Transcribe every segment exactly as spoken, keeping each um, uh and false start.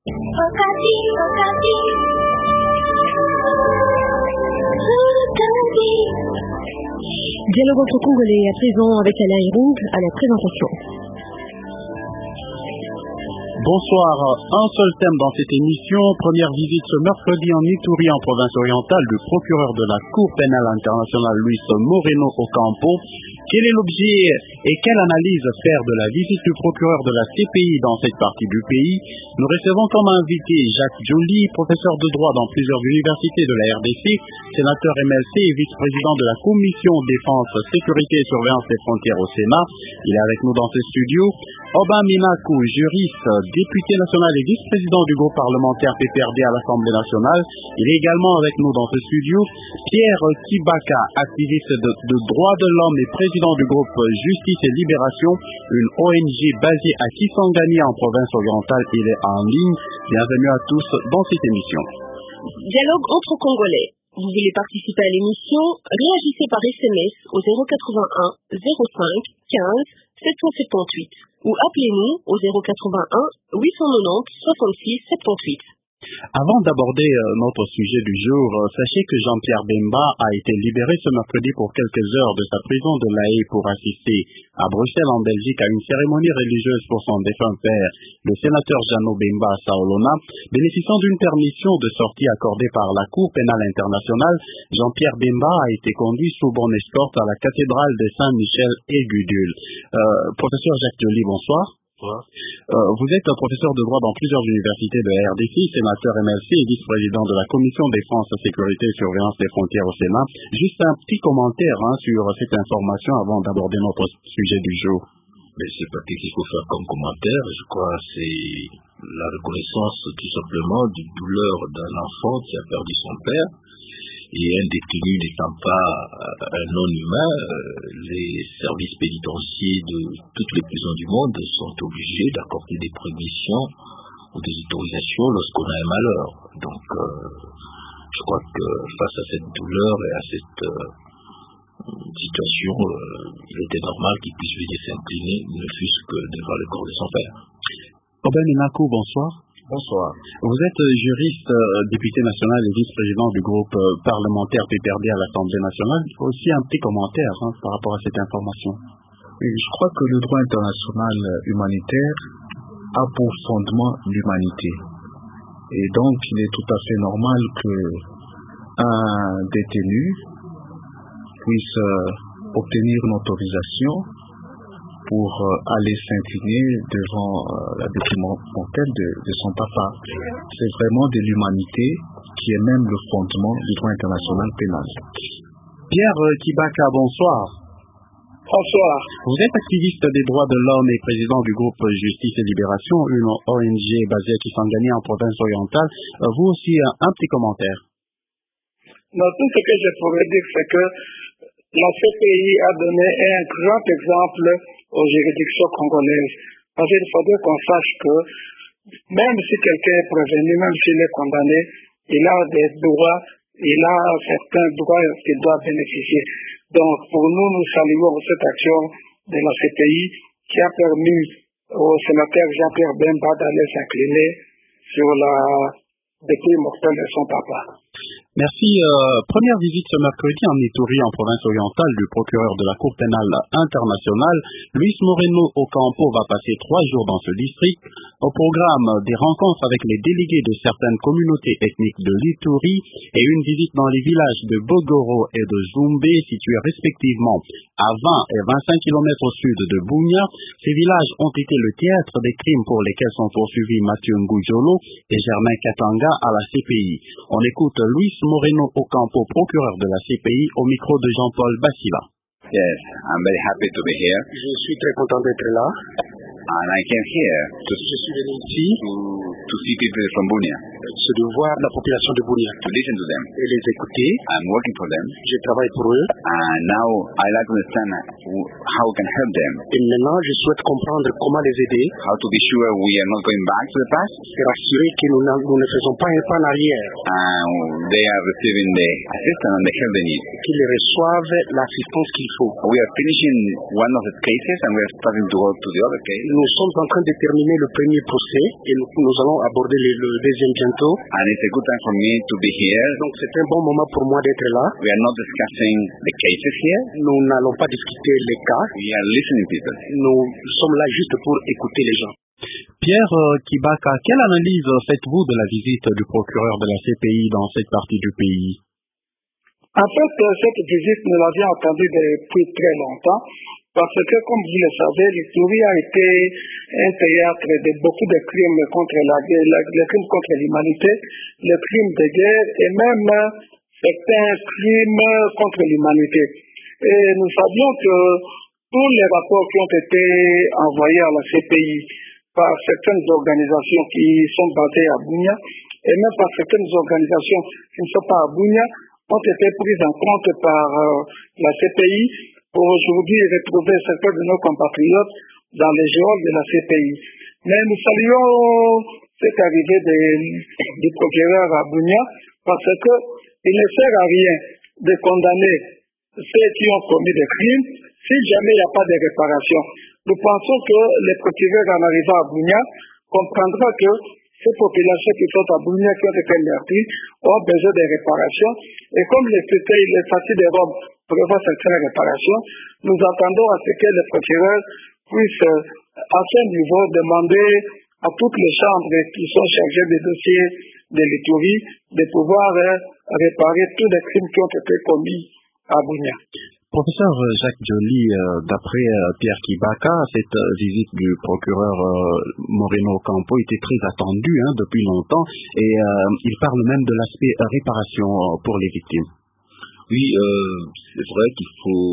Wakati, wakati. Dialogue entre Congolais à présent avec Alain Irung à la présentation. Bonsoir, un seul thème dans cette émission. Première visite ce mercredi en Ituri en province orientale du procureur de la Cour pénale internationale Luis Moreno Ocampo. Quel est l'objet et quelle analyse faire de la visite du procureur de la C P I dans cette partie du pays? Nous recevons comme invité Jacques Joly, professeur de droit dans plusieurs universités de la R D C, sénateur M L C et vice-président de la Commission Défense, Sécurité et Surveillance des Frontières au Sénat. Il est avec nous dans ce studio. Oba Minaku, juriste, député national et vice-président du groupe parlementaire P P R D à l'Assemblée nationale. Il est également avec nous dans ce studio. Pierre Kibaka, activiste de, de droits de l'homme et président du groupe Justice et Libération, une O N G basée à Kisangani en province orientale. Il est en ligne. Bienvenue à tous dans cette émission. Dialogue entre Congolais. Vous voulez participer à l'émission? Réagissez par S M S au zéro quatre-vingt-un zéro cinq quinze sept cent soixante-dix-huit ou appelez-nous au zéro quatre-vingt-un huit cent quatre-vingt-dix soixante-six soixante-dix-huit. Avant d'aborder euh, notre sujet du jour, euh, sachez que Jean-Pierre Bemba a été libéré ce mercredi pour quelques heures de sa prison de La Haye pour assister à Bruxelles en Belgique à une cérémonie religieuse pour son défunt père, le sénateur Jeannot Bemba Saolona. Bénéficiant d'une permission de sortie accordée par la Cour pénale internationale, Jean-Pierre Bemba a été conduit sous bonne escorte à la cathédrale de Saint-Michel et Gudule. Euh, professeur Jacques Joly, bonsoir. Euh, vous êtes un professeur de droit dans plusieurs universités de la R D C, sénateur M L C et vice-président de la Commission Défense, Sécurité et Surveillance des Frontières au Sénat. Juste un petit commentaire hein, sur cette information avant d'aborder notre sujet du jour. Mais c'est pas qu'il faut faire comme commentaire, je crois que c'est la reconnaissance tout simplement du douleur d'un enfant qui a perdu son père. Et un détenu n'étant pas un non-humain, les services pénitentiaires de toutes les prisons du monde sont obligés d'accorder des permissions ou des autorisations lorsqu'on a un malheur. Donc, euh, je crois que face à cette douleur et à cette euh, situation, euh, il était normal qu'il puisse venir s'incliner, ne fût-ce que devant le corps de son père. Oba Minaku, bonsoir. Bonsoir. Vous êtes juriste, euh, député national et vice-président du groupe euh, parlementaire P P R D à l'Assemblée nationale. Aussi un petit commentaire hein, par rapport à cette information. Oui, je crois que le droit international humanitaire a pour fondement l'humanité. Et donc, il est tout à fait normal qu'un détenu puisse euh, obtenir une autorisation pour euh, aller s'incliner devant euh, la documentale de, de son papa. C'est vraiment de l'humanité qui est même le fondement du droit international pénal. Pierre Kibaka, bonsoir. Bonsoir. Vous êtes activiste des droits de l'homme et président du groupe Justice et Libération, une O N G basée à Kisangani en province orientale. Euh, vous aussi, un, un petit commentaire. Non, tout ce que je pourrais dire, c'est que la C P I a donné un grand exemple aux juridictions congolaises. Parce qu'il faudrait qu'on sache que même si quelqu'un est prévenu, même s'il est condamné, il a des droits, il a certains droits qu'il doit bénéficier. Donc pour nous, nous saluons cette action de la C P I qui a permis au sénateur Jean-Pierre Bemba d'aller s'incliner sur la dépouille mortelle de son papa. Merci. Euh, première visite ce mercredi en Ituri, en province orientale, du procureur de la Cour pénale internationale. Luis Moreno Ocampo va passer trois jours dans ce district. Au programme, des rencontres avec les délégués de certaines communautés ethniques de l'Ituri et une visite dans les villages de Bogoro et de Zumbe, situés respectivement à vingt et vingt-cinq kilomètres au sud de Bunia. Ces villages ont été le théâtre des crimes pour lesquels sont poursuivis Mathieu Ngoujolo et Germain Katanga à la C P I. On écoute Luis Moreno Ocampo, procureur de la C P I, au micro de Jean-Paul Bassila. Yes, I'm very happy to be here. Je suis très content d'être là. And I came here to, Je suis venu ici to, to see people from Bunia, c'est de voir la population de Bunia to listen to them. et les écouter. I'm working for them. Je travaille pour eux And now I like to understand how we can help them. et maintenant je souhaite comprendre comment les aider How to be sure we are not going back to the past. et rassurer que nous, n'a- nous ne faisons pas un pas en arrière, And they are receiving the assistance and the help they need. qu'ils reçoivent l'assistance qu'il faut. We are finishing one of the cases and we are starting to go to the other case. Nous sommes en train de terminer le premier procès et nous, nous allons aborder le, le deuxième bientôt. And it's a good time for me to be here. Donc c'est un bon moment pour moi d'être là. We are not discussing the cases here. Nous n'allons pas discuter les cas. We are listening to people. Nous sommes là juste pour écouter les gens. Pierre Kibaka, quelle analyse faites-vous de la visite du procureur de la C P I dans cette partie du pays? En fait, cette visite, nous l'avions attendue depuis très longtemps, parce que, comme vous le savez, l'Ituri a été un théâtre de beaucoup de crimes contre la guerre, les crimes contre l'humanité, les crimes de guerre et même certains crimes contre l'humanité. Et nous savions que tous les rapports qui ont été envoyés à la C P I par certaines organisations qui sont basées à Bunia, et même par certaines organisations qui ne sont pas à Bunia, ont été prises en compte par euh, la C P I pour aujourd'hui retrouver certains de nos compatriotes dans les geôles de la C P I. Mais nous saluons cette arrivée de, du procureur à Bunia parce qu'il ne sert à rien de condamner ceux qui ont commis des crimes si jamais il n'y a pas de réparation. Nous pensons que le procureur en arrivant à Bunia comprendra que ces populations qui sont à Bunia, qui ont été meurtries, ont besoin de réparations. Et comme les statuts de Rome prévoient certaines réparations, nous attendons à ce que le procureur puisse, à ce niveau, demander à toutes les chambres qui sont chargées des dossiers de l'Ituri de pouvoir réparer tous les crimes qui ont été commis à Bunia. Professeur Jacques Joly, d'après Pierre Kibaka, cette visite du procureur Moreno Ocampo était très attendue hein, depuis longtemps et euh, il parle même de l'aspect réparation pour les victimes. Oui, euh, c'est vrai qu'il faut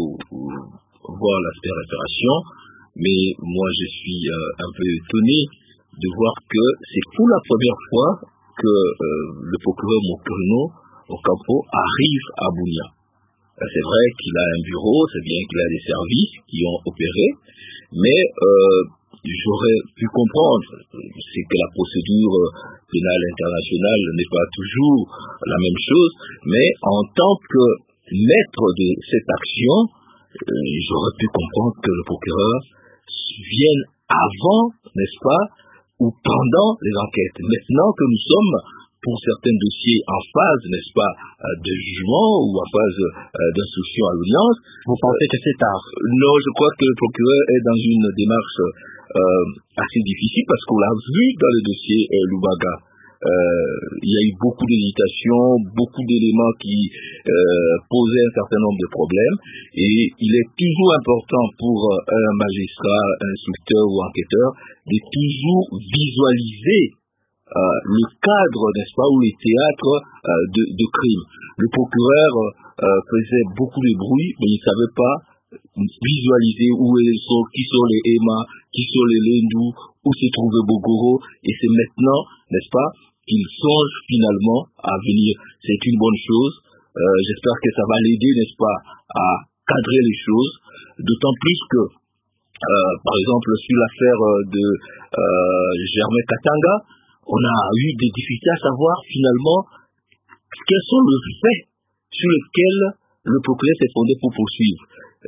voir l'aspect réparation, mais moi je suis euh, un peu étonné de voir que c'est pour la première fois que euh, le procureur Moreno Ocampo arrive à Bunia. C'est vrai qu'il a un bureau, c'est bien qu'il a des services qui ont opéré, mais euh, j'aurais pu comprendre, c'est que la procédure pénale internationale n'est pas toujours la même chose, mais en tant que maître de cette action, euh, j'aurais pu comprendre que le procureur vienne avant, n'est-ce pas, ou pendant les enquêtes. Maintenant que nous sommes pour certains dossiers en phase, n'est-ce pas, de jugement ou en phase d'instruction à l'audience. Vous pensez que c'est tard? Non, je crois que le procureur est dans une démarche euh, assez difficile parce qu'on l'a vu dans le dossier euh, Lubaga. Euh, il y a eu beaucoup d'hésitations, beaucoup d'éléments qui euh, posaient un certain nombre de problèmes et il est toujours important pour un magistrat, un instructeur ou enquêteur de toujours visualiser Euh, le cadre, n'est-ce pas, ou les théâtres euh, de, de crimes. Le procureur euh, faisait beaucoup de bruit, mais il ne savait pas visualiser où sont, qui sont les Ema, qui sont les Lendou, où se trouve Bogoro, et c'est maintenant, n'est-ce pas, qu'il songe finalement à venir. C'est une bonne chose. Euh, j'espère que ça va l'aider, n'est-ce pas, à cadrer les choses, d'autant plus que, euh, par exemple, sur l'affaire de euh, Germain Katanga, on a eu des difficultés à savoir finalement quels sont les faits sur lesquels le procureur s'est fondé pour poursuivre.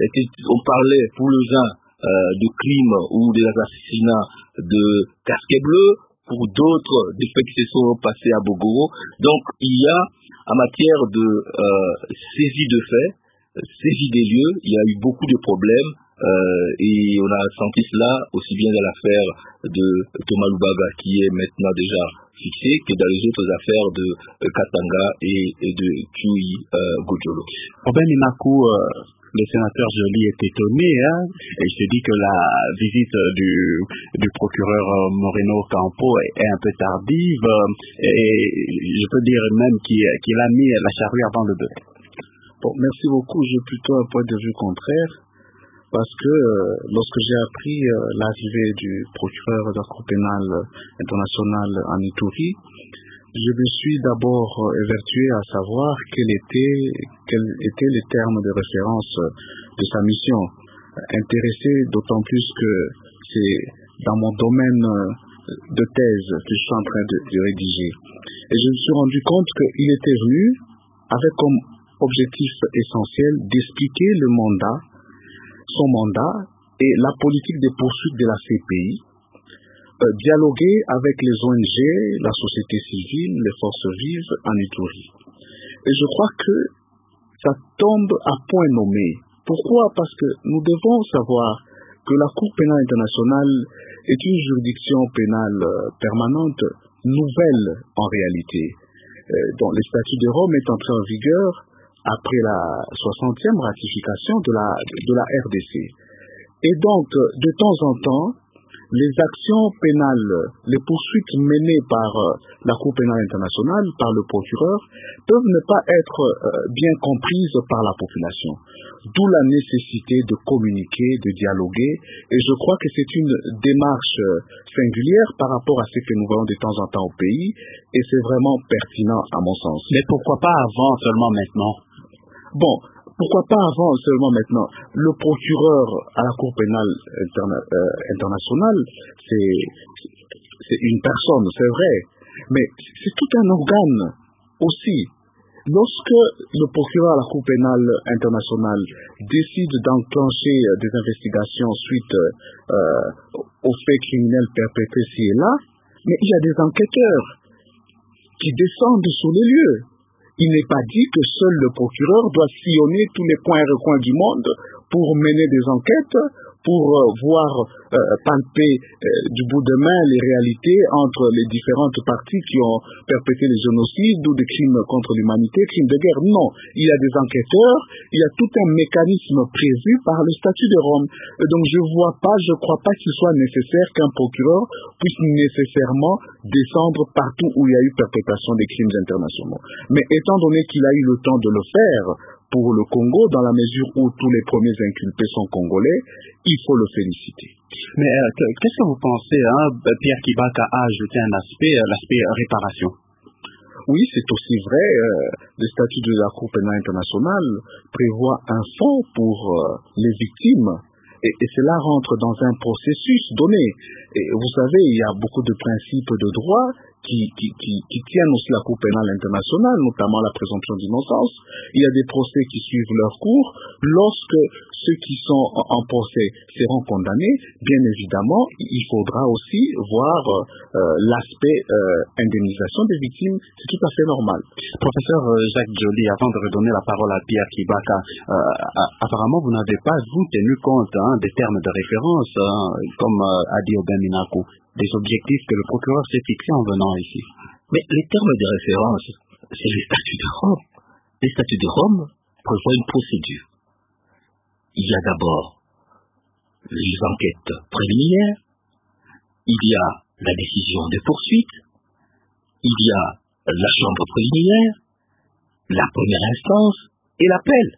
On parlait pour les uns euh, de crimes ou des assassinats de casquets bleus, pour d'autres des faits qui se sont passés à Bogoro. Donc il y a en matière de euh, saisie de faits, saisie des lieux, il y a eu beaucoup de problèmes. Euh, et on a senti cela aussi bien dans l'affaire de Thomas Lubaga qui est maintenant déjà fixé que dans les autres affaires de euh, Katanga et, et de Tui euh, Gojolo. Robin Inaku, euh, le sénateur Joly est étonné hein, et il se dit que la visite du, du procureur Moreno Ocampo est, est un peu tardive euh, et je peux dire même qu'il, qu'il a mis la charrue avant le bœuf. Bon, merci beaucoup. J'ai plutôt un point de vue contraire. Parce que euh, lorsque j'ai appris euh, l'arrivée du procureur de la Cour pénale internationale en Ituri, je me suis d'abord euh, évertué à savoir quels étaient, quels étaient les termes de référence de sa mission. Intéressé d'autant plus que c'est dans mon domaine de thèse que je suis en train de, de rédiger. Et je me suis rendu compte qu'il était venu avec comme objectif essentiel d'expliquer le mandat son mandat et la politique de poursuite de la C P I euh, dialoguer avec les O N G, la société civile, les forces vives en Ituri. Et je crois que ça tombe à point nommé. Pourquoi? Parce que nous devons savoir que la Cour pénale internationale est une juridiction pénale permanente, nouvelle en réalité, euh, dont le statut de Rome est entré en vigueur après la soixantième ratification de la, de la R D C. Et donc, de temps en temps, les actions pénales, les poursuites menées par la Cour pénale internationale, par le procureur, peuvent ne pas être bien comprises par la population. D'où la nécessité de communiquer, de dialoguer. Et je crois que c'est une démarche singulière par rapport à ce que nous voyons de temps en temps au pays. Et c'est vraiment pertinent à mon sens. Mais pourquoi pas avant, seulement maintenant? Bon, pourquoi pas avant, seulement maintenant? Le procureur à la Cour pénale interna euh, internationale, c'est une personne, c'est vrai, mais c'est tout un organe aussi. Lorsque le procureur à la Cour pénale internationale décide d'enclencher des investigations suite euh, aux faits criminels perpétrés ci et là, mais il y a des enquêteurs qui descendent sur les lieux. Il n'est pas dit que seul le procureur doit sillonner tous les coins et recoins du monde pour mener des enquêtes, pour euh, voir euh, palper euh, du bout de main les réalités entre les différentes parties qui ont perpétré les génocides ou des crimes contre l'humanité, crimes de guerre. Non, il y a des enquêteurs, il y a tout un mécanisme prévu par le statut de Rome. Et donc je vois pas, je crois pas qu'il soit nécessaire qu'un procureur puisse nécessairement descendre partout où il y a eu perpétration des crimes internationaux. Mais étant donné qu'il a eu le temps de le faire pour le Congo, dans la mesure où tous les premiers inculpés sont congolais, il faut le féliciter. Mais euh, qu'est-ce que vous pensez, hein? Pierre Kibaka a ajouté un aspect, euh, l'aspect réparation. Oui, c'est aussi vrai. Euh, le statut de la Cour pénale internationale prévoit un fonds pour euh, les victimes. Et, et cela rentre dans un processus donné. Et vous savez, il y a beaucoup de principes de droit qui, qui, qui, qui tiennent aussi la Cour pénale internationale, notamment la présomption d'innocence. Il y a des procès qui suivent leur cours. Lorsque ceux qui sont en, en procès seront condamnés, bien évidemment, il faudra aussi voir euh, l'aspect euh, indemnisation des victimes. C'est tout à fait normal. Professeur Jacques Joly, avant de redonner la parole à Pierre Kibaka, euh, apparemment vous n'avez pas vous tenu compte hein, des termes de référence, hein, comme euh, a dit Aubin Minakou, des objectifs que le procureur s'est fixés en venant ici. Mais les termes de référence, c'est le statut de Rome. Le statut de Rome prévoit une procédure. Il y a d'abord les enquêtes préliminaires, il y a la décision de poursuite, il y a la chambre préliminaire, la première instance et l'appel,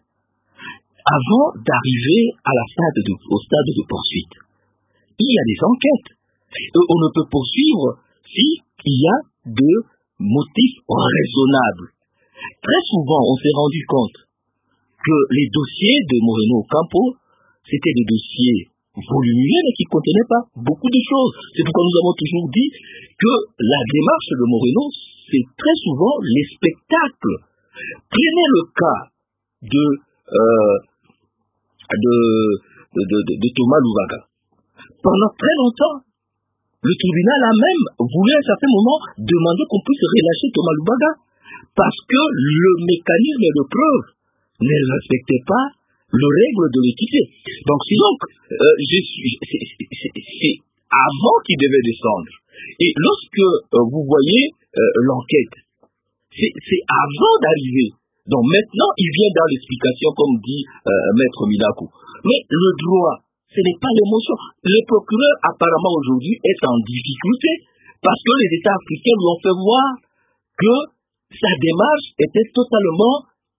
avant d'arriver à la stade de, au stade de poursuite. Il y a des enquêtes. On ne peut poursuivre s'il y a de motifs raisonnables. Très souvent, on s'est rendu compte que les dossiers de Moreno Ocampo, c'était des dossiers volumineux mais qui ne contenaient pas beaucoup de choses. C'est pourquoi nous avons toujours dit que la démarche de Moreno, c'est très souvent les spectacles. Prenez le cas de, euh, de, de, de, de Thomas Louvaga. Pendant très longtemps, le tribunal a même voulu à un certain moment demander qu'on puisse relâcher Thomas Louvaga parce que le mécanisme de preuve ne respectait pas le règle de l'équité. Donc, donc euh, c'est avant qu'il devait descendre. Et lorsque euh, vous voyez euh, l'enquête, c'est avant d'arriver. Donc maintenant, il vient dans l'explication, comme dit euh, Maître Minakou. Mais le droit, ce n'est pas l'émotion. Le procureur, apparemment aujourd'hui, est en difficulté parce que les États africains lui ont fait voir que sa démarche était totalement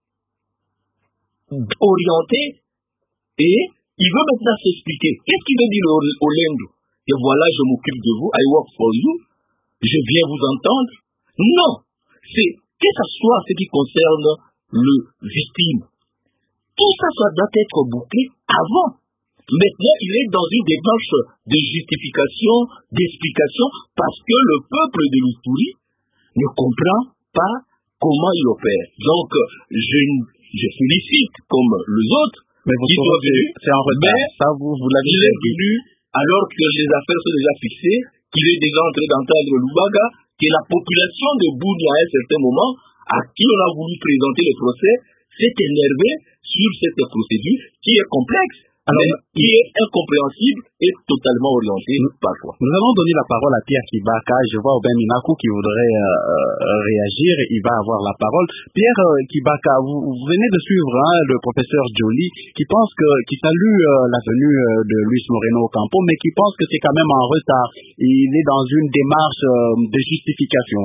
orientée et il veut maintenant s'expliquer. Qu'est-ce qu'il veut dire au, au Lendo? Et voilà, je m'occupe de vous, I work for you, je viens vous entendre. Non, c'est que ce soit ce qui concerne le victime. Tout ça, ça doit être bouclé avant. Maintenant, il est dans une démarche de justification, d'explication, parce que le peuple de l'Ituri ne comprend pas comment il opère. Donc, je, je félicite comme les autres. Mais vous savez, c'est en retard. Ça, vous, vous l'avez il est venu, alors que les affaires sont déjà fixées, qu'il est déjà en train d'entendre Lubaga, que la population de Bunia à un certain moment, à qui on a voulu présenter le procès, s'est énervée sur cette procédure qui est complexe, alors, mais qui est incompréhensible et totalement orientée nous, parfois. Nous allons donner la parole à Pierre Kibaka. Je vois Aubin Minakou qui voudrait euh, réagir. Il va avoir la parole. Pierre euh, Kibaka, vous, vous venez de suivre hein, le professeur Joly qui pense que, qui salue euh, la venue euh, de Luis Moreno Ocampo, mais qui pense que c'est quand même en retard. Il est dans une démarche euh, de justification.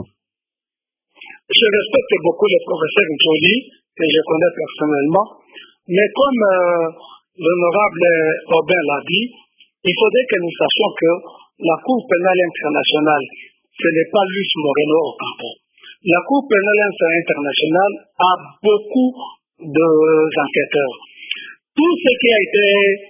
Je respecte beaucoup le professeur Joly, que je connais personnellement, mais comme euh, l'honorable Aubin l'a dit, il faudrait que nous sachions que la Cour pénale internationale, ce n'est pas Luis Moreno Ocampo. La Cour pénale internationale a beaucoup d'enquêteurs. Tout ce qui a été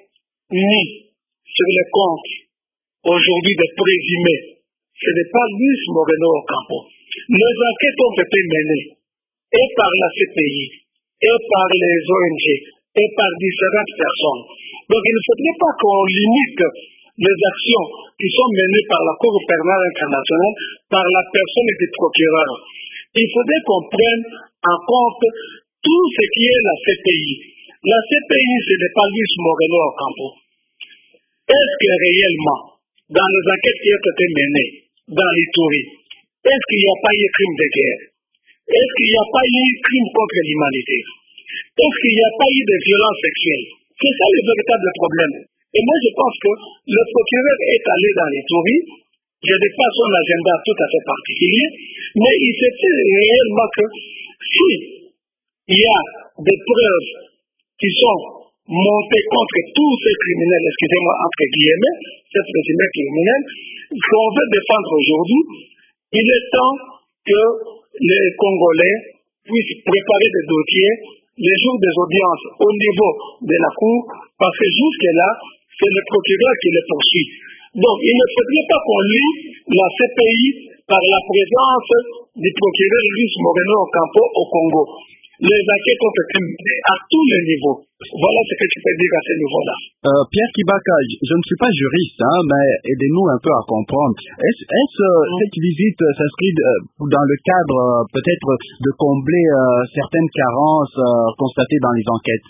mis sur les comptes aujourd'hui de présumés, ce n'est pas Luis Moreno Ocampo. Les enquêtes ont été menées et par la C P I, et par les O N G, et par différentes personnes. Donc il ne faudrait pas qu'on limite les actions qui sont menées par la Cour pénale internationale par la personne du procureur. Il faudrait qu'on prenne en compte tout ce qui est la C P I. La C P I, ce n'est pas Luis Moreno Ocampo. Est-ce que réellement, dans les enquêtes qui ont été menées dans l'Ituri, est-ce qu'il n'y a pas eu crime de guerre? Est-ce qu'il n'y a pas eu crime contre l'humanité? Est-ce qu'il n'y a pas eu de violence sexuelle? C'est ça le véritable problème. Et moi, je pense que le procureur est allé dans les touris. Je n'ai pas son agenda tout à fait particulier, mais il se dit réellement que si il y a des preuves qui sont montées contre tous ces criminels, excusez-moi, entre guillemets, ces présumés criminels, qu'on veut défendre aujourd'hui, il est temps que les Congolais puissent préparer des dossiers les jours des audiences au niveau de la Cour, parce que jusque-là, c'est le procureur qui les poursuit. Donc, il ne faudrait pas qu'on lie la C P I par la présence du procureur Luis Moreno Ocampo au Congo. Les enquêtes ont été menées à tous les niveaux. Voilà ce que tu peux dire à ce niveau-là. Euh, Pierre Kibaka, je ne suis pas juriste, hein, mais aidez-nous un peu à comprendre. Est-ce, est-ce euh, cette visite euh, s'inscrit euh, dans le cadre euh, peut-être de combler euh, certaines carences euh, constatées dans les enquêtes?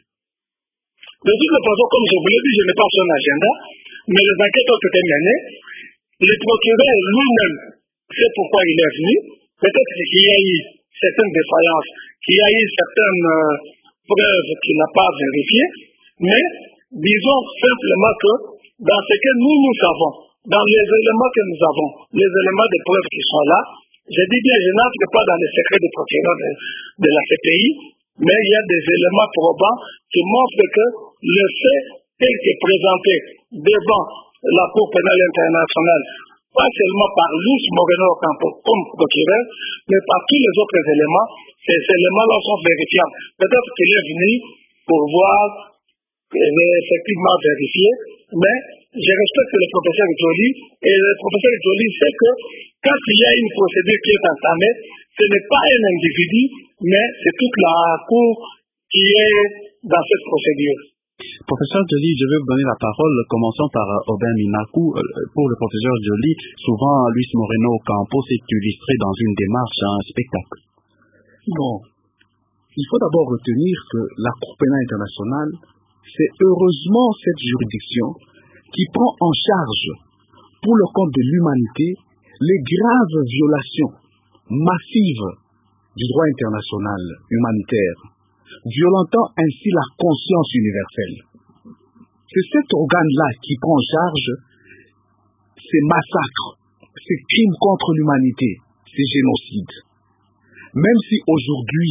De toute façon, comme je vous l'ai dit, je n'ai pas son agenda, mais les enquêtes ont été menées. Le procureur lui-même sait pourquoi il est venu. Peut-être qu'il y a eu certaines défaillances, qu'il y a eu certaines euh, preuves qu'il n'a pas vérifiées, mais disons simplement que dans ce que nous, nous savons, dans les éléments que nous avons, les éléments de preuves qui sont là, je dis bien, je n'entre pas dans les secrets du procureur de, de la C P I, mais il y a des éléments probants qui montrent que le fait tel qu'est présenté devant la Cour pénale internationale, pas seulement par Luis Moreno Ocampo comme procureur, mais par tous les autres éléments, ces éléments-là sont vérifiables. Peut-être qu'il est venu pour voir, effectivement vérifier, mais je respecte le professeur Joly, et le professeur Joly sait que quand il y a une procédure qui est entamée, ce n'est pas un individu, mais c'est toute la Cour qui est dans cette procédure. Professeur Joly, je vais vous donner la parole. Commençons par uh, Aubin Minakou. Uh, pour le professeur Joly, souvent Luis Moreno Ocampo s'est illustré dans une démarche, un spectacle. Non. Il faut d'abord retenir que la Cour pénale internationale, c'est heureusement cette juridiction qui prend en charge, pour le compte de l'humanité, les graves violations massives du droit international humanitaire, violentant ainsi la conscience universelle. C'est cet organe-là qui prend en charge ces massacres, ces crimes contre l'humanité, ces génocides. Même si aujourd'hui,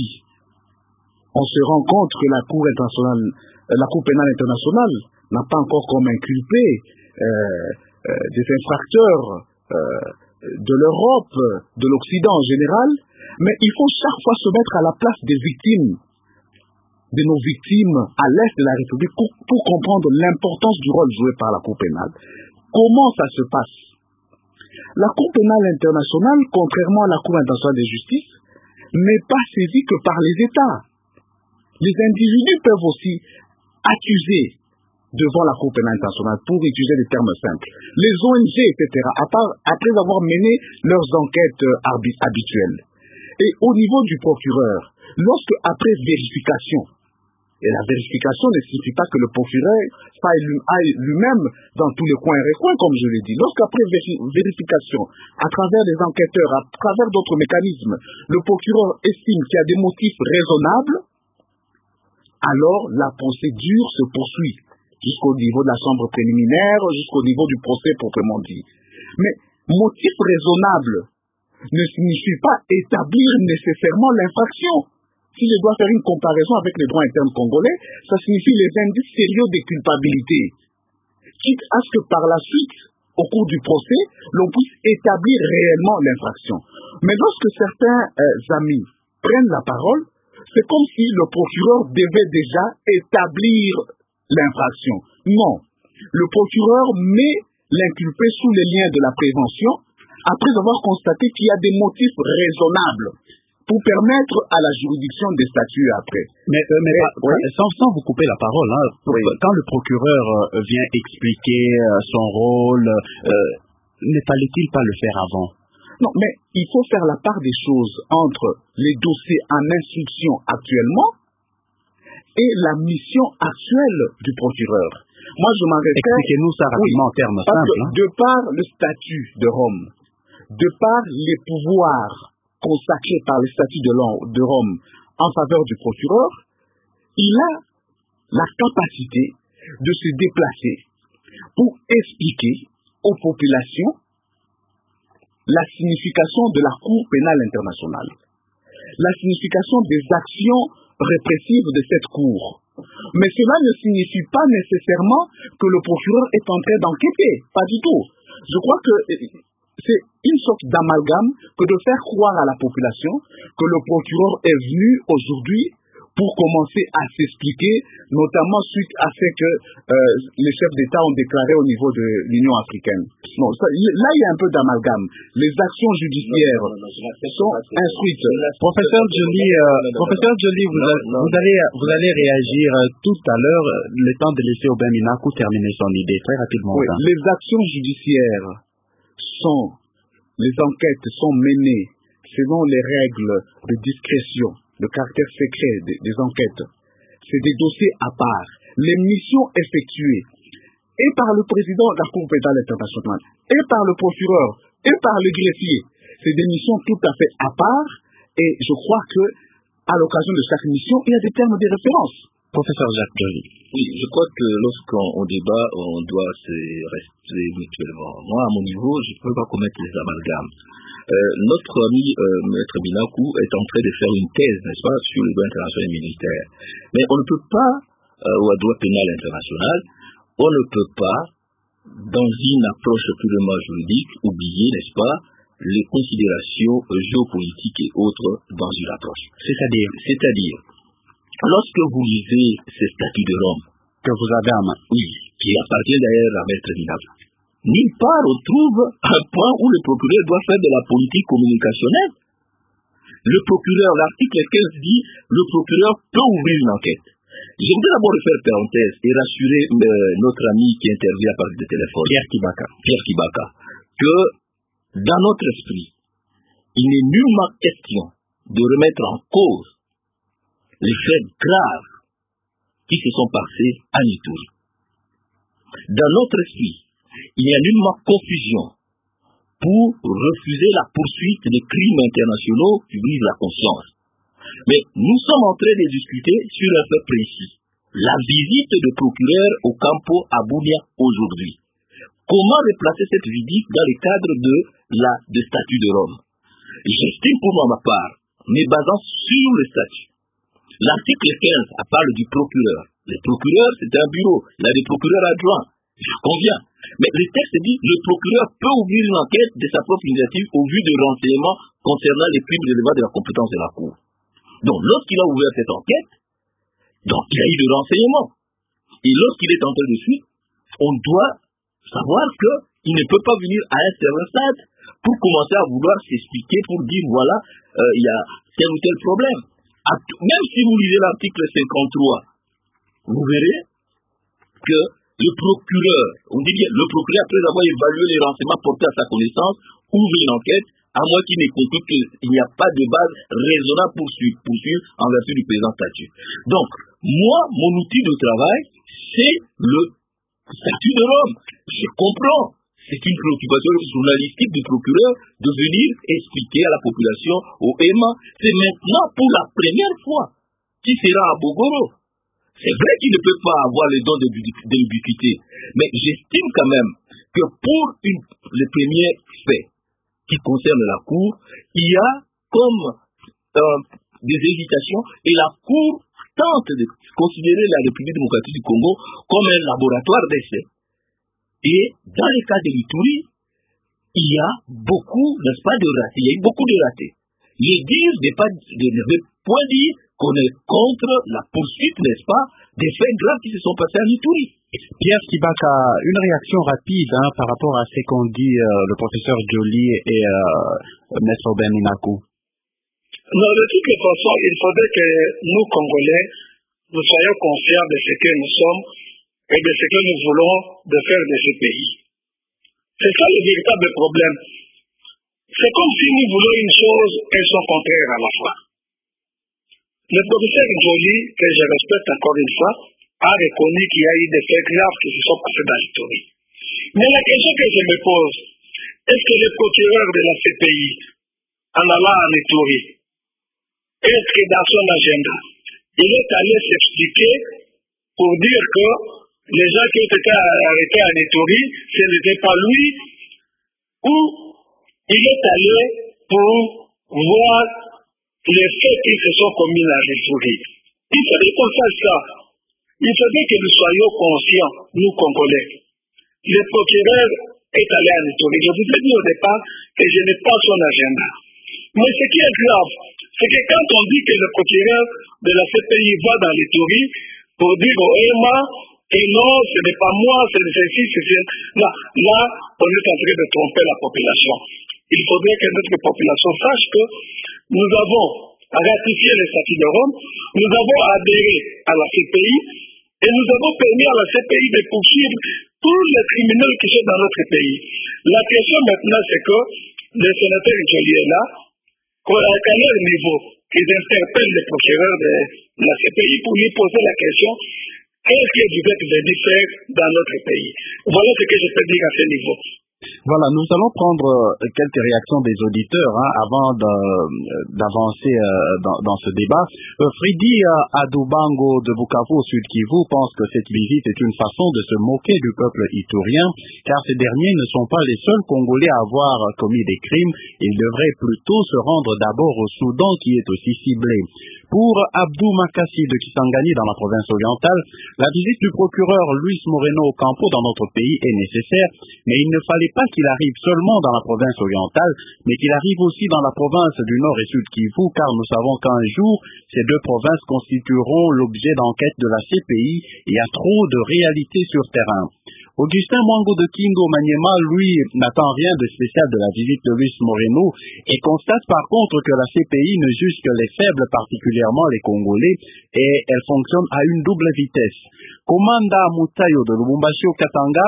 on se rend compte que la Cour internationale, la Cour pénale internationale n'a pas encore comme inculpé euh, euh, des infracteurs euh, de l'Europe, de l'Occident en général, mais il faut chaque fois se mettre à la place des victimes, de nos victimes à l'est de la République pour, pour comprendre l'importance du rôle joué par la Cour pénale. Comment ça se passe? La Cour pénale internationale, contrairement à la Cour internationale de justice, n'est pas saisie que par les États. Les individus peuvent aussi accuser devant la Cour pénale internationale, pour utiliser des termes simples. Les O N G, et cetera, à part, après avoir mené leurs enquêtes euh, habituelles. Et au niveau du procureur, lorsque après vérification, et la vérification ne signifie pas que le procureur aille lui-même dans tous les coins et recoins, comme je l'ai dit. Lorsqu'après vérification, à travers les enquêteurs, à travers d'autres mécanismes, le procureur estime qu'il y a des motifs raisonnables, alors la procédure se poursuit jusqu'au niveau de la chambre préliminaire, jusqu'au niveau du procès proprement dit. Mais motif raisonnable ne signifie pas établir nécessairement l'infraction. Si je dois faire une comparaison avec les droits internes congolais, ça signifie les indices sérieux de culpabilité, quitte à ce que par la suite, au cours du procès, l'on puisse établir réellement l'infraction. Mais lorsque certains euh, amis prennent la parole, c'est comme si le procureur devait déjà établir l'infraction. Non, le procureur met l'inculpé sous les liens de la prévention après avoir constaté qu'il y a des motifs raisonnables pour permettre à la juridiction de statuer après. Mais, euh, mais euh, oui. sans, sans vous couper la parole, hein, oui. Quand le procureur euh, vient expliquer euh, son rôle, euh, ne fallait-il pas le faire avant? Non, mais il faut faire la part des choses entre les dossiers en instruction actuellement et la mission actuelle du procureur. Moi, je m'en réfère... Expliquez-nous ça rapidement oui, en termes simples. Hein. De par le statut de Rome, de par les pouvoirs consacré par le statut de Rome en faveur du procureur, il a la capacité de se déplacer pour expliquer aux populations la signification de la Cour pénale internationale, la signification des actions répressives de cette Cour. Mais cela ne signifie pas nécessairement que le procureur est en train d'enquêter, pas du tout. Je crois que c'est une sorte d'amalgame que de faire croire à la population que le procureur est venu aujourd'hui pour commencer à s'expliquer, notamment suite à ce que euh, les chefs d'État ont déclaré au niveau de l'Union africaine. Non, ça, là, il y a un peu d'amalgame. Les actions judiciaires non, non, non, sont instruites. Professeur Joly, euh, professeur Joly, vous, vous, allez, vous allez réagir euh, tout à l'heure, le temps de laisser Aubin Minakou terminer son idée, très rapidement. Oui, les actions judiciaires sont, les enquêtes sont menées selon les règles de discrétion, le caractère secret des, des enquêtes. C'est des dossiers à part. Les missions effectuées et par le président de la Cour pénale internationale, et par le procureur, et par le greffier, c'est des missions tout à fait à part, et je crois que à l'occasion de chaque mission, il y a des termes de référence. Professeur Jacques Joly. Oui, je crois que lorsqu'on débat, on doit se respecter mutuellement. Moi, à mon niveau, je ne peux pas commettre les amalgames. Euh, notre ami euh, Maître Minakou est en train de faire une thèse, n'est-ce pas, sur le droit international militaire. Mais on ne peut pas, euh, au droit pénal international, on ne peut pas, dans une approche purement juridique, oublier, n'est-ce pas, les considérations géopolitiques et autres dans une approche. C'est-à-dire, c'est-à-dire, lorsque vous lisez ces statuts de Rome, que vous avez en main, oui, qui appartient d'ailleurs à Maître Minakou, nulle part on trouve un point où le procureur doit faire de la politique communicationnelle. Le procureur, l'article quinze dit, le procureur peut ouvrir une enquête. Je voudrais d'abord faire parenthèse et rassurer euh, notre ami qui intervient à partir de téléphone, Pierre Kibaka, Pierre Kibaka, que dans notre esprit, il n'est nullement question de remettre en cause les faits graves qui se sont passés à Ituri. Dans notre esprit, il y a nullement confusion pour refuser la poursuite des crimes internationaux qui brisent la conscience. Mais nous sommes en train de discuter sur un fait précis. La visite du procureur au campo à Bunia aujourd'hui. Comment replacer cette visite dans le cadre de la de statut de Rome? J'estime pour moi ma part, me basant sur le statut. L'article quinze parle du procureur. Le procureur, c'est un bureau. Il y a des procureurs adjoints. Je conviens. Mais le texte dit le procureur peut ouvrir une enquête de sa propre initiative au vu de renseignements concernant les crimes relevant de la compétence de la Cour. Donc, lorsqu'il a ouvert cette enquête, donc il a eu des renseignements. Et lorsqu'il est entré dessus, on doit savoir qu'il ne peut pas venir à un certain stade pour commencer à vouloir s'expliquer, pour dire voilà, euh, il y a tel ou tel problème. Même si vous lisez l'article cinquante-trois, vous verrez que le procureur, on dit bien, le procureur, après avoir évalué les renseignements portés à sa connaissance, ouvre une enquête, à moins qu'il n'ait conclu qu'il n'y a pas de base raisonnable pour poursuivre en vertu du présent statut. Donc, moi, mon outil de travail, c'est le statut de Rome. Je comprends. C'est une préoccupation journalistique du procureur de venir expliquer à la population, au E M A, c'est maintenant pour la première fois qui sera à Bogoro. C'est vrai qu'il ne peut pas avoir les dons de l'ubiquité, mais j'estime quand même que pour une, le premier fait qui concerne la Cour, il y a comme euh, des hésitations et la Cour tente de considérer la République démocratique du Congo comme un laboratoire d'essai. Et dans le cas de l'Ituri, il y a beaucoup, n'est-ce pas, de ratés. Il y a eu beaucoup de ratés. L'Église n'est pas, ne veut point dire qu'on est contre la poursuite, n'est-ce pas, des faits graves qui se sont passés à l'Ituri. Pierre Kibaka, une réaction rapide hein, par rapport à ce qu'ont dit euh, le professeur Joly et euh, Maître Beninakou. Non, de toutes les façons, il faudrait que nous, Congolais, nous soyons conscients de ce que nous sommes et de ce que nous voulons de faire de ce pays. C'est ça le véritable problème. C'est comme si nous voulons une chose et son contraire à la fois. Le professeur Joly, que je respecte encore une fois, a reconnu qu'il y a eu des faits graves qui se sont passés dans l'Ituri. Mais la question que je me pose, est-ce que le procureur de la C P I, en allant en Ituri, est-ce que dans son agenda, il est allé s'expliquer pour dire que les gens qui ont été arrêtés en Ituri, ce n'était pas lui, ou il est allé pour voir les faits qui se sont commis en Ituri. Il faudrait qu'on fasse ça. Il faudrait que nous soyons conscients, nous Congolais. Le procureur est allé en Ituri. Je vous ai dit au départ que je n'ai pas son agenda. Mais ce qui est grave, c'est que quand on dit que le procureur de la C P I va dans l'Ituri pour dire au E M A que non, ce n'est pas moi, c'est ceci, c'est ceci. Là, là, on est en train de tromper la population. Il faudrait que notre population sache que nous avons ratifié le statut de Rome, nous avons adhéré à la C P I et nous avons permis à la C P I de poursuivre tous les criminels qui sont dans notre pays. La question maintenant, c'est que le sénateur Joly est là, à quel niveau qu'ils interpellent le procureur de la C P I pour lui poser la question qu'est-ce que vous êtes venu faire dans notre pays. Voilà ce que je peux dire à ce niveau. Voilà, nous allons prendre quelques réactions des auditeurs hein, avant d'avancer euh, dans, dans ce débat. Euh, Fridi euh, Adoubango de Bukavu au Sud Kivu pense que cette visite est une façon de se moquer du peuple iturien, car ces derniers ne sont pas les seuls Congolais à avoir commis des crimes. Ils devraient plutôt se rendre d'abord au Soudan qui est aussi ciblé. Pour Abdou Makassi de Kisangani dans la province orientale, la visite du procureur Luis Moreno Ocampo dans notre pays est nécessaire, mais il ne fallait pas qu'il arrive seulement dans la province orientale, mais qu'il arrive aussi dans la province du Nord et Sud Kivu, car nous savons qu'un jour, ces deux provinces constitueront l'objet d'enquête de la C P I. Il y a trop de réalité sur terrain. Augustin Mwango de Kingo Maniema, lui, n'attend rien de spécial de la visite de Luis Moreno et constate par contre que la C P I ne juge que les faibles, particulièrement les Congolais, et elle fonctionne à une double vitesse. Komanda Mutayo de Lubumbashi au Katanga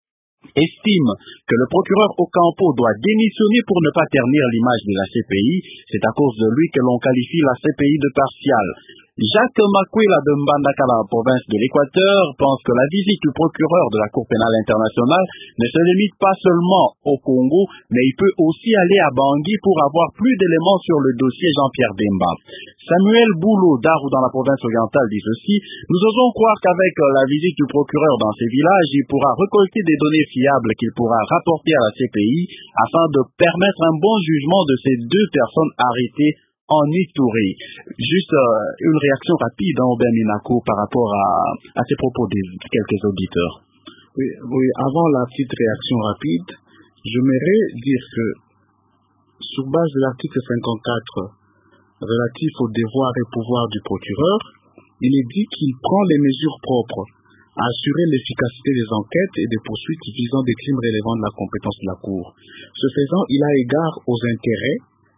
estime que le procureur Ocampo doit démissionner pour ne pas ternir l'image de la C P I. C'est à cause de lui que l'on qualifie la C P I de partiale. Jacques Makwela de Mbandaka, la province de l'Équateur, pense que la visite du procureur de la Cour pénale internationale ne se limite pas seulement au Congo, mais il peut aussi aller à Bangui pour avoir plus d'éléments sur le dossier Jean-Pierre Demba. Samuel Boulot d'Arou dans la province orientale dit ceci: nous osons croire qu'avec la visite du procureur dans ces villages, il pourra récolter des données fiables qu'il pourra rapporter à la C P I afin de permettre un bon jugement de ces deux personnes arrêtées en Ituri. Juste euh, une réaction rapide en Aubin Minakou par rapport à, à ces propos de quelques auditeurs. Oui, oui, avant la petite réaction rapide, j'aimerais dire que sur base de l'article cinquante-quatre relatif aux devoirs et pouvoirs du procureur, il est dit qu'il prend les mesures propres à assurer l'efficacité des enquêtes et des poursuites visant des crimes relevant de la compétence de la Cour. Ce faisant, il a égard aux intérêts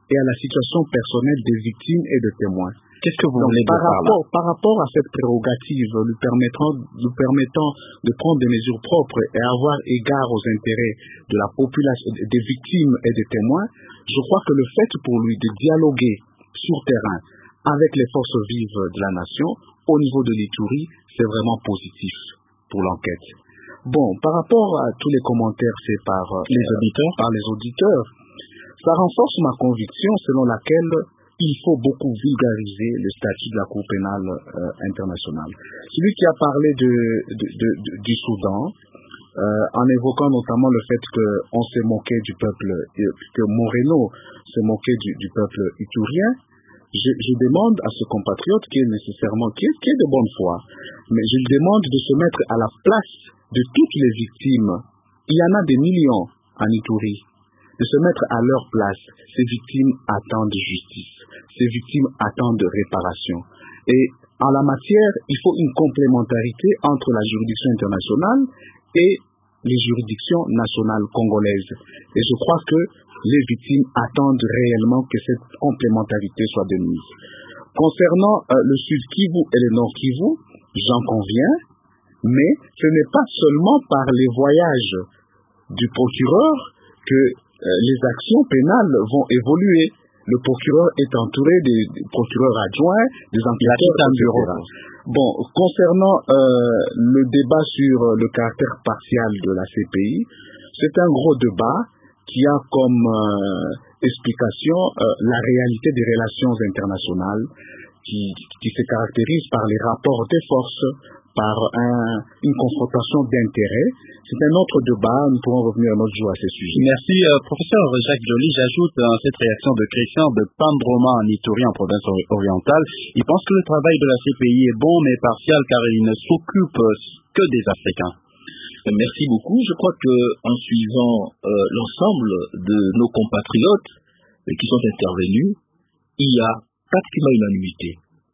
et à la situation personnelle des victimes et des témoins. Qu'est-ce que vous Donc, voulez par dire par là? rapport, par rapport à cette prérogative lui permettant, lui permettant de prendre des mesures propres et avoir égard aux intérêts de la population, des victimes et des témoins, je crois que le fait pour lui de dialoguer sur terrain avec les forces vives de la nation au niveau de l'Ituri, c'est vraiment positif pour l'enquête. Bon, par rapport à tous les commentaires faits par les auditeurs, par les auditeurs, ça renforce ma conviction selon laquelle il faut beaucoup vulgariser le statut de la Cour pénale euh, internationale. Celui qui a parlé de, de, de, de, du Soudan, euh, en évoquant notamment le fait qu'on s'est moqué du peuple, que Moreno s'est moqué du, du peuple iturien, je, je demande à ce compatriote qui est nécessairement, qui est, qui est de bonne foi, mais je lui demande de se mettre à la place de toutes les victimes. Il y en a des millions en Ituri. De se mettre à leur place. Ces victimes attendent justice. Ces victimes attendent réparation. Et en la matière, il faut une complémentarité entre la juridiction internationale et les juridictions nationales congolaises. Et je crois que les victimes attendent réellement que cette complémentarité soit de mise. Concernant euh, le Sud Kivu et le Nord Kivu, j'en conviens, mais ce n'est pas seulement par les voyages du procureur que euh, les actions pénales vont évoluer. Le procureur est entouré des, des procureurs adjoints, des enquêteurs, et cetera. Bon, concernant euh, le débat sur le caractère partial de la C P I, c'est un gros débat qui a comme euh, explication euh, la réalité des relations internationales qui, qui se caractérise par les rapports des forces, par un, une confrontation d'intérêts. C'est un autre débat, nous pourrons revenir un autre jour à ces sujets. Merci, euh, professeur Jacques Joly. J'ajoute dans euh, cette réaction de Christian de Pandroma en Ituri, en province orientale. Il pense que le travail de la C P I est bon mais partial car il ne s'occupe que des Africains. Merci beaucoup. Je crois que en suivant euh, l'ensemble de nos compatriotes euh, qui sont intervenus, il y a pratiquement unanimité.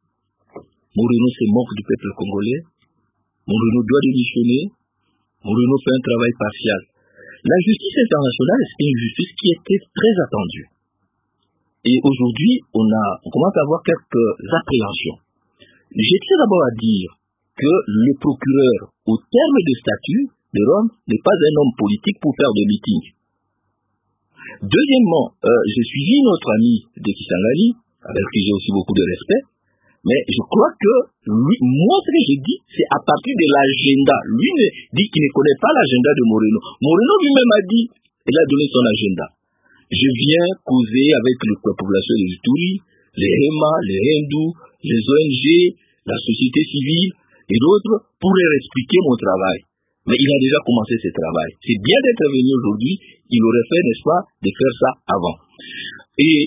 Moreno se moque du peuple congolais. Moreno doit démissionner. Moreno fait un travail partial. La justice internationale, c'est une justice qui était très attendue. Et aujourd'hui, on, a, on commence à avoir quelques appréhensions. Je tiens d'abord à dire que le procureur, au terme du statut de Rome, n'est pas un homme politique pour faire des meetings. Deuxièmement, euh, j'ai suivi notre ami de Kisangani, avec qui j'ai aussi beaucoup de respect, mais je crois que lui, moi ce que j'ai dit, c'est à partir de l'agenda. Lui ne dit qu'il ne connaît pas l'agenda de Moreno. Moreno lui-même a dit, il a donné son agenda. Je viens causer avec la population de l'Ituri, les R E M A, les hindous, les O N G, la société civile et d'autres pour leur expliquer mon travail. Mais il a déjà commencé ce travail. C'est bien d'être venu aujourd'hui, il aurait fait, n'est-ce pas, de faire ça avant. Et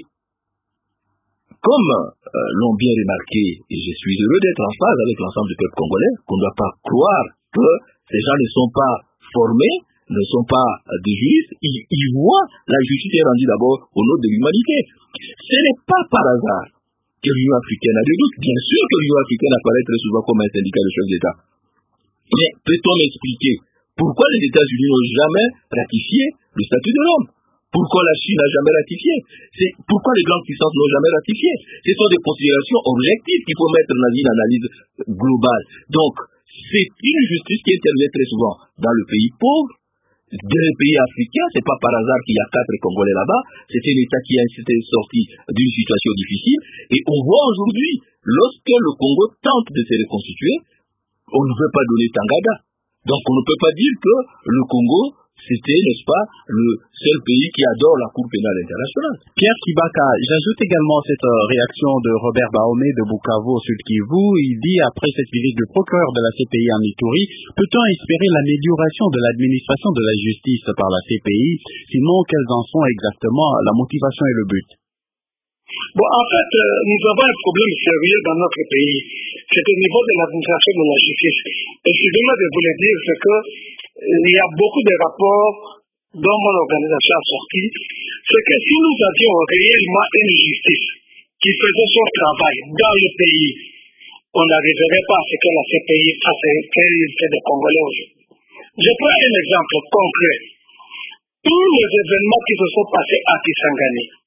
comme euh, l'ont bien remarqué, et je suis heureux d'être en phase avec l'ensemble du peuple congolais, qu'on ne doit pas croire que ces gens ne sont pas formés, ne sont pas euh, des juristes, ils, ils voient la justice est rendue d'abord au nom de l'humanité. Ce n'est pas par hasard que l'Union africaine a des doutes. Bien sûr que l'Union africaine apparaît très souvent comme un syndicat de chefs d'État. Mais peut-on m'expliquer pourquoi les États-Unis n'ont jamais ratifié le statut de l'homme? Pourquoi la Chine n'a jamais ratifié? C'est pourquoi les grandes puissances n'ont jamais ratifié? Ce sont des considérations objectives qu'il faut mettre dans une analyse globale. Donc, c'est une justice qui intervient très souvent dans le pays pauvre, dans les pays africains. C'est pas par hasard qu'il y a quatre Congolais là-bas. C'était un État qui a été sorti d'une situation difficile. Et on voit aujourd'hui, lorsque le Congo tente de se reconstituer, on ne veut pas donner Tangada. Donc, on ne peut pas dire que le Congo, c'était, n'est-ce pas, le seul pays qui adore la Cour pénale internationale. Pierre Kibaka, j'ajoute également cette euh, réaction de Robert Baomé de Bukavu au Sud Kivu. Il dit, après cette visite du procureur de la C P I en Ituri, peut-on espérer l'amélioration de l'administration de la justice par la C P I? Sinon, quels en sont exactement la motivation et le but? Bon, en fait, euh, nous avons un problème sérieux dans notre pays. C'est au niveau de l'administration de la justice. Excusez-moi de vous le dire, c'est que il y a beaucoup de rapports dont mon organisation a sorti. C'est que si nous avions réellement une justice qui faisait son travail dans le pays, on n'arriverait pas à ce que la C P I fasse ce qu'elle fait de Congolais aujourd'hui. Je prends un exemple concret. Tous les événements qui se sont passés à Kisangani,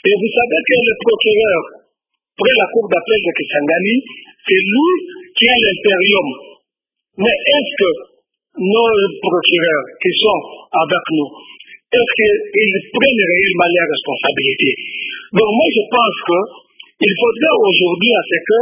Et vous savez que le procureur, près la cour d'appel de Kisangani, c'est lui qui a l'impérium. Mais est-ce que nos procureurs qui sont avec nous, est-ce qu'ils prennent réellement leurs responsabilités? Donc moi je pense qu'il faudrait aujourd'hui à ce que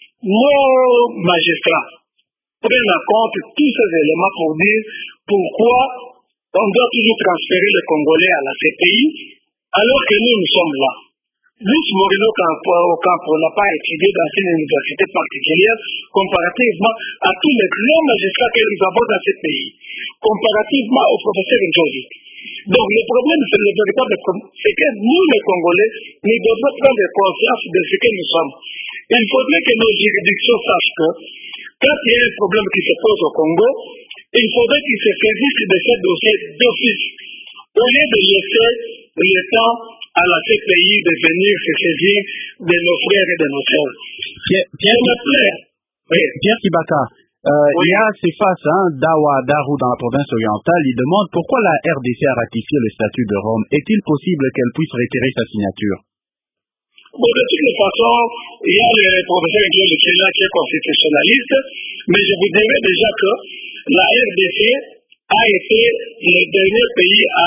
nos magistrats prennent en compte tous ces éléments pour dire pourquoi on doit toujours transférer les Congolais à la C P I alors que nous, nous sommes là. Luis Moreno Ocampo n'a pas étudié dans une université particulière comparativement à tous les grands magistrats que nous avons dans ce pays, comparativement au professeur Njogi. Donc le problème, c'est le véritable problème, c'est que nous, les Congolais, nous devons prendre conscience de ce que nous sommes. Il faudrait que nos juridictions sachent que quand il y a un problème qui se pose au Congo, il faudrait qu'ils se saisissent de ces dossiers d'office, au lieu de laisser le temps à la C P I de venir se saisir de nos frères et de nos sœurs. Pierre, Pierre, oui. Pierre Kibaka, euh, oui. Il y a ces faces, hein, Dawa Darou dans la province orientale, il demande pourquoi la R D C a ratifié le statut de Rome. Est-il possible qu'elle puisse retirer sa signature? Bon, de toutes les façons, il y a le professeur Guillaume Kela qui est constitutionnaliste, mais je vous dirais déjà que la R D C a été le dernier pays à,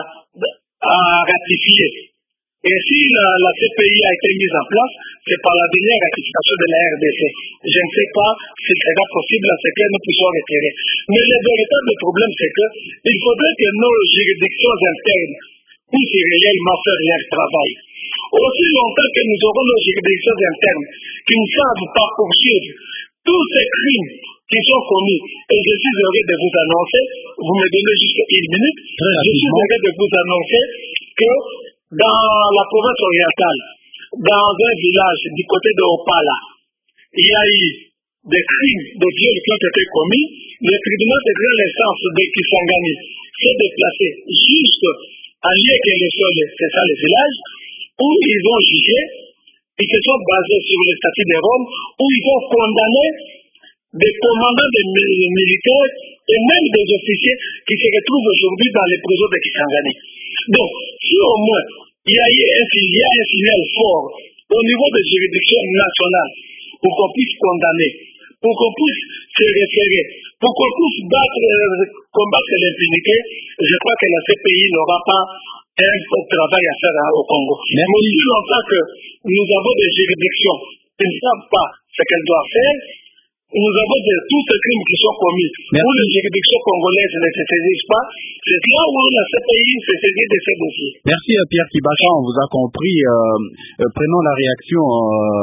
à ratifier. Et si la, la C P I a été mise en place, c'est par la dernière ratification de la R D C. Je ne sais pas si c'est possible à ce que nous puissions retirer. Mais le véritable problème, c'est que il faudrait que nos juridictions internes puissent réellement faire leur travail. Aussi longtemps que nous aurons nos juridictions internes qui ne savent pas poursuivre tous ces crimes qui sont commis, et je suis heureux de vous annoncer, vous me donnez juste une minute, je suis heureux de vous annoncer que dans la province orientale, dans un village du côté de Opala, il y a eu des crimes de viol qui ont été commis. Le tribunal de grande instance de Kisangani s'est déplacé juste à Liékelesole, c'est ça le village, où ils ont jugé, ils se sont basés sur le statut de Rome, où ils ont condamné des commandants des militaires et même des officiers qui se retrouvent aujourd'hui dans les prisons de Kisangani. Donc, si au moins il y a eu un, il y a un signal fort au niveau des juridictions nationales pour qu'on puisse condamner, pour qu'on puisse se référer, pour qu'on puisse battre, euh, combattre l'impunité, je crois que la C P I n'aura pas un travail à faire au Congo. Mais aussi longtemps que nous avons des juridictions qui ne savent pas ce qu'elles doivent faire, nous avons de, tous ces crimes qui sont commis, où les juridictions congolaises ne se saisissent pas, c'est là où la C P I se saisit de ces dossiers. Merci Pierre Kibaka, on vous a compris. Euh, euh, prenons la réaction euh,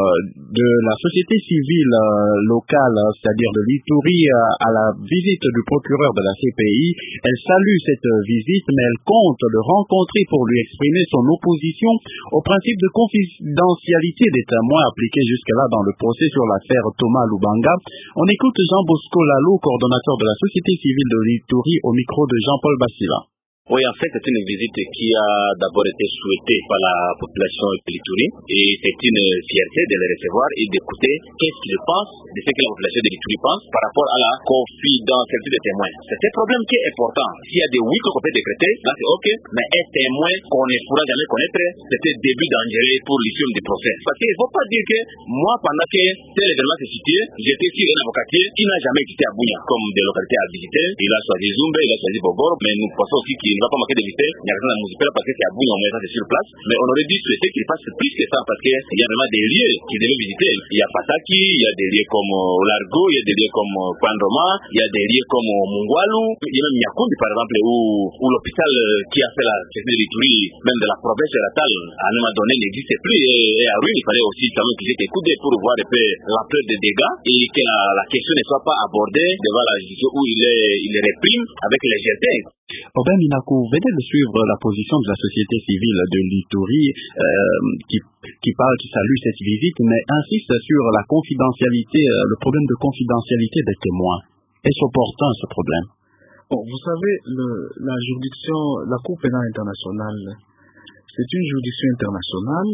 de la société civile euh, locale, c'est-à-dire de l'Ituri, euh, à la visite du procureur de la C P I. Elle salue cette visite, mais elle compte le rencontrer pour lui exprimer son opposition au principe de confidentialité des témoins appliqué jusque-là dans le procès sur l'affaire Thomas Lubanga. On écoute Jean Bosco Lalo, coordonnateur de la société civile de l'Ituri, au micro de Jean-Paul Bassila. Oui, en fait, c'est une visite qui a d'abord été souhaitée par la population de l'Ituri et c'est une fierté de les recevoir et d'écouter qu'est-ce qu'ils pensent de ce que la population de l'Ituri pense par rapport à la confidentialité des témoins. C'est un problème qui est important. S'il y a des oui qu'on peut décréter, là c'est ok, mais un témoin qu'on ne pourra jamais connaître, c'est un début dangereux pour l'issue du procès. Parce qu'il ne faut pas dire que moi, pendant que tel événement s'est situé, j'étais sur un avocatier qui n'a jamais quitté Abuya comme des localités à visiter. Il a choisi Zumbe, il a choisi Bogor, mais nous pensons aussi qu'il il ne va pas manquer de visiter, il y a rien à Mouzipela parce que c'est à Bouille, on met ça sur place. Mais on aurait dû souhaiter qu'il fasse plus que ça parce qu'il y a vraiment des lieux qu'il devait visiter. Il y a Pataki, il y a des lieux comme euh, Largo, il y a des lieux comme euh, Pandoma, il y a des lieux comme euh, Mungwalu, il y a même Nyakundi par exemple où, où l'hôpital euh, qui a fait la question de l'Ituri, même de la province Ratal, à un moment donné n'existait plus et, et à ruine, il fallait aussi quand même qu'ils aient écoutés pour voir un peu l'ampleur des dégâts et que la, la question ne soit pas abordée devant la justice où il est, il est réprime avec légèreté. Aubin Minakou, venez de suivre la position de la société civile de l'Ituri euh, qui, qui parle, qui salue cette visite, mais insiste sur la confidentialité, euh, le problème de confidentialité des témoins. Est-ce opportun ce problème? Bon, vous savez, le, la juridiction, la Cour pénale internationale, c'est une juridiction internationale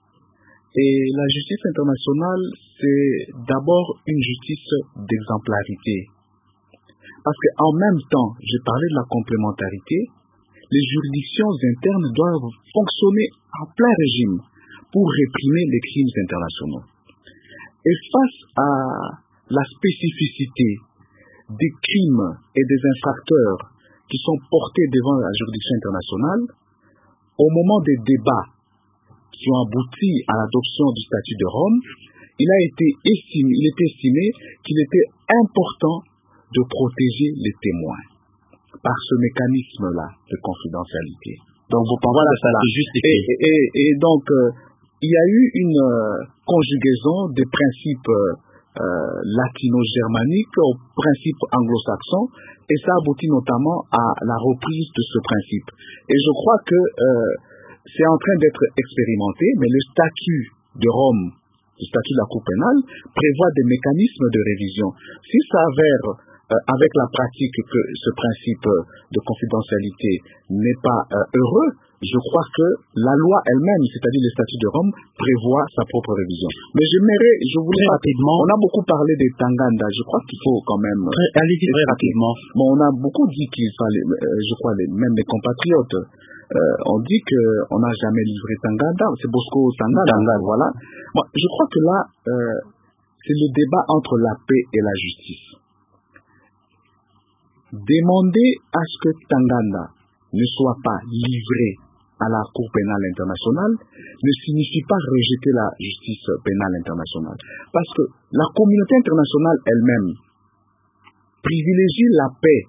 et la justice internationale, c'est d'abord une justice d'exemplarité. Parce qu'en même temps, j'ai parlé de la complémentarité, les juridictions internes doivent fonctionner en plein régime pour réprimer les crimes internationaux. Et face à la spécificité des crimes et des infracteurs qui sont portés devant la juridiction internationale, au moment des débats qui ont abouti à l'adoption du statut de Rome, il a été estimé, il est estimé qu'il était important de protéger les témoins par ce mécanisme-là de confidentialité. Donc vous pensez voilà, que ça c'est justifié. Et, et, et donc, euh, il y a eu une euh, conjugaison des principes euh, latino-germaniques aux principes anglo-saxons, et ça aboutit notamment à la reprise de ce principe. Et je crois que euh, c'est en train d'être expérimenté, mais le statut de Rome, le statut de la Cour pénale, prévoit des mécanismes de révision. Si ça avère euh, avec la pratique que ce principe de confidentialité n'est pas euh, heureux, je crois que la loi elle-même, c'est-à-dire le statut de Rome, prévoit sa propre révision. Mais j'aimerais, je voulais très rapidement, on a beaucoup parlé des Tanganda, je crois qu'il faut quand même... Allez-y très rapidement. Bon, on a beaucoup dit qu'il fallait, euh, je crois, les, même les compatriotes, euh, on dit qu'on n'a jamais livré Tanganda, c'est Bosco Tanganda, Tanganda, voilà. Bon, je crois que là, euh, c'est le débat entre la paix et la justice. Demander à ce que Tanganda ne soit pas livré à la Cour pénale internationale ne signifie pas rejeter la justice pénale internationale. Parce que la communauté internationale elle-même privilégie la paix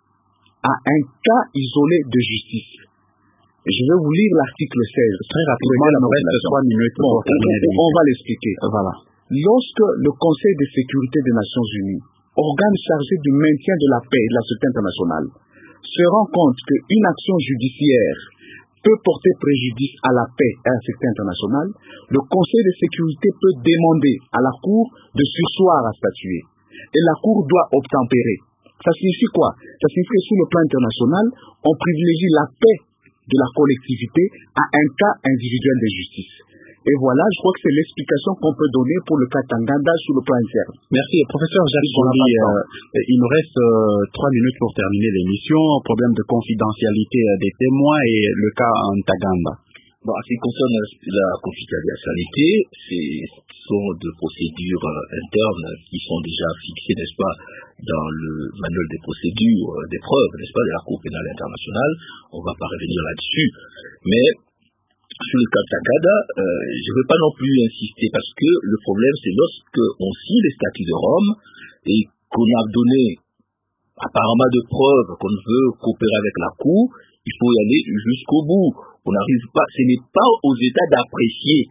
à un cas isolé de justice. Et je vais vous lire l'article seize. Très rapidement, il nous reste trois minutes pour bon, terminer. On, on va l'expliquer. Voilà. Lorsque le Conseil de sécurité des Nations Unies, organe chargé du maintien de la paix et de la sécurité internationale, se rend compte qu'une action judiciaire peut porter préjudice à la paix et à la sécurité internationale, le Conseil de sécurité peut demander à la Cour de surseoir à statuer. Et la Cour doit obtempérer. Ça signifie quoi? Ça signifie que sur le plan international, on privilégie la paix de la collectivité à un cas individuel de justice. Et voilà, je crois que c'est l'explication qu'on peut donner pour le cas Tanganda sur le plan interne. Merci. Professeur Jacques Bouli, euh, il nous reste euh, trois minutes pour terminer l'émission. Problème de confidentialité euh, des témoins et le cas en Tanganda. Bon, en ce qui concerne la confidentialité, ce sont des procédures euh, internes qui sont déjà fixées, n'est-ce pas, dans le manuel des procédures, euh, des preuves, n'est-ce pas, de la Cour pénale internationale. On ne va pas revenir là-dessus. Mais sur le cas de Tanganda, euh, je ne veux pas non plus insister parce que le problème c'est lorsque on signe les statuts de Rome et qu'on a donné apparemment de preuves qu'on veut coopérer avec la Cour, il faut y aller jusqu'au bout. On n'arrive pas, ce n'est pas aux États d'apprécier,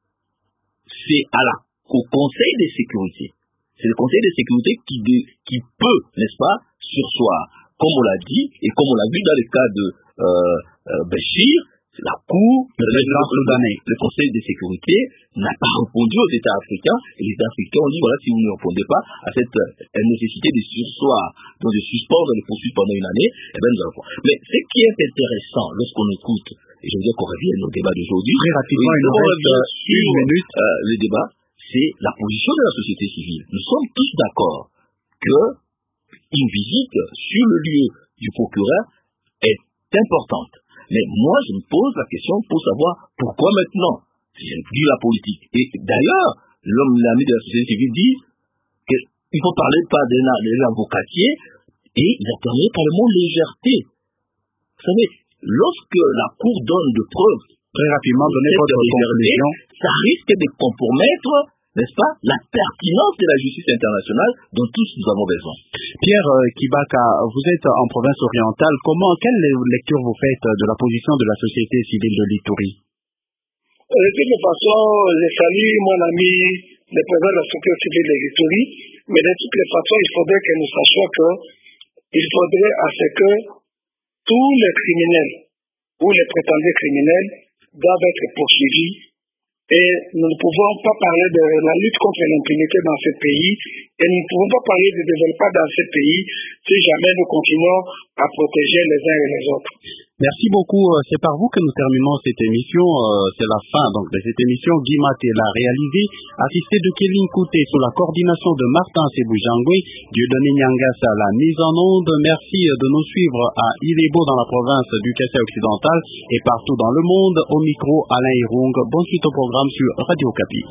c'est à la, au Conseil de sécurité. C'est le Conseil de sécurité qui, de, qui peut, n'est-ce pas, surseoir. Comme on l'a dit et comme on l'a vu dans le cas de euh, euh, Béchir, la Cour, le, le, le Conseil de sécurité n'a pas répondu aux États africains, et les États africains ont dit, voilà, si vous ne répondez pas à cette euh, nécessité de surseoir, donc de suspendre les poursuites pendant une année, eh bien nous allons voir. Mais ce qui est intéressant lorsqu'on écoute, et je veux dire qu'on revienne au débat d'aujourd'hui, très rapidement, il nous reste sur une minute, euh, le débat, c'est la position de la société civile. Nous sommes tous d'accord que une visite sur le lieu du procureur est importante. Mais moi, je me pose la question pour savoir pourquoi maintenant. J'ai dit la politique. Et d'ailleurs, l'homme, l'ami de la société civile dit qu'il faut parler pas de l'avocatier et il a terminé par le mot légèreté. Vous savez, lorsque la Cour donne de preuves, très rapidement, donnez votre conclusion, ça risque de compromettre, n'est-ce pas, la pertinence de la justice internationale dont tous nous avons besoin. Pierre euh, Kibaka, vous êtes en province orientale. Comment, quelle lecture vous faites de la position de la société civile de l'Ituri? Euh, de toute façon, je salue mon ami, le président de la société civile de l'Ituri, mais de toutes les façons, il faudrait que nous sachions que il faudrait à ce que tous les criminels ou les prétendus criminels doivent être poursuivis. Et nous ne pouvons pas parler de la lutte contre l'impunité dans ce pays et nous ne pouvons pas parler de développement dans ce pays si jamais nous continuons à protéger les uns et les autres. Merci beaucoup. C'est par vous que nous terminons cette émission. C'est la fin donc de cette émission. Guy Maté l'a réalisée, assisté de Kéline Kouté sous la coordination de Martin Sebou-Jangwe, Dieudonné Nyangassa à la mise en onde. Merci de nous suivre à Ilebo dans la province du Kassai occidental et partout dans le monde. Au micro, Alain Hirung. Bonne suite au programme sur Radio Okapi.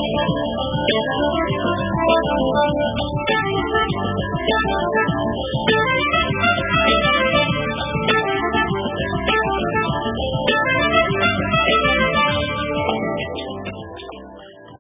Thank you.